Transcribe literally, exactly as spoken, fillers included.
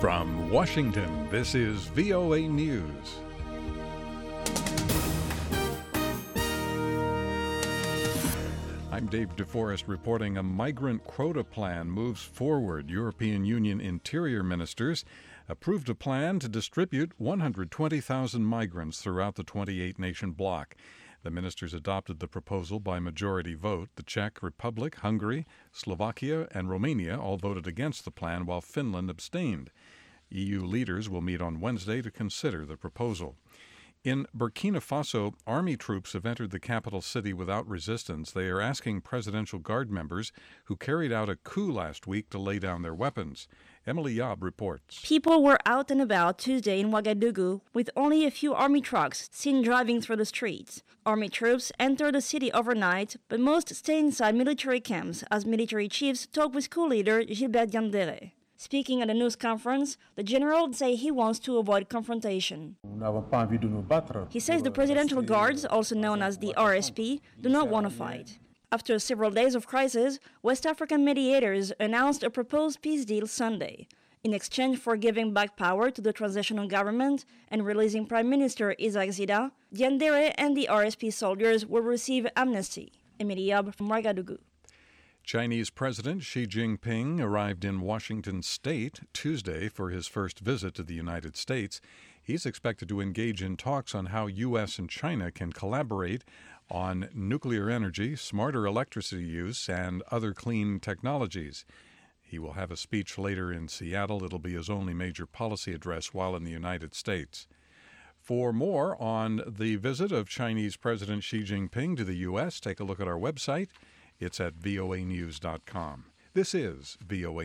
From Washington, this is V O A News. I'm Dave DeForest reporting a migrant quota plan moves forward. European Union interior ministers approved a plan to distribute one hundred twenty thousand migrants throughout the twenty-eight nation bloc. The ministers adopted the proposal by majority vote. The Czech Republic, Hungary, Slovakia, and Romania all voted against the plan, while Finland abstained. E U leaders will meet on Wednesday to consider the proposal. In Burkina Faso, army troops have entered the capital city without resistance. They are asking Presidential Guard members who carried out a coup last week to lay down their weapons. Emily Yob reports. People were out and about Tuesday in Ouagadougou with only a few army trucks seen driving through the streets. Army troops entered the city overnight, but most stay inside military camps as military chiefs talk with coup leader Gilbert Diendéré. Speaking at a news conference, the general said he wants to avoid confrontation. He says the Presidential Guards, also known as the R S P, do not want to fight. After several days of crisis, West African mediators announced a proposed peace deal Sunday. In exchange for giving back power to the transitional government and releasing Prime Minister Isaac Zida, Diendéré and the R S P soldiers will receive amnesty. Emily Yob from Ouagadougou. Chinese President Xi Jinping arrived in Washington State Tuesday for his first visit to the United States. He's expected to engage in talks on how U S and China can collaborate on nuclear energy, smarter electricity use, and other clean technologies. He will have a speech later in Seattle. It'll be his only major policy address while in the United States. For more on the visit of Chinese President Xi Jinping to the U S, take a look at our website. It's at V O A news dot com. This is V O A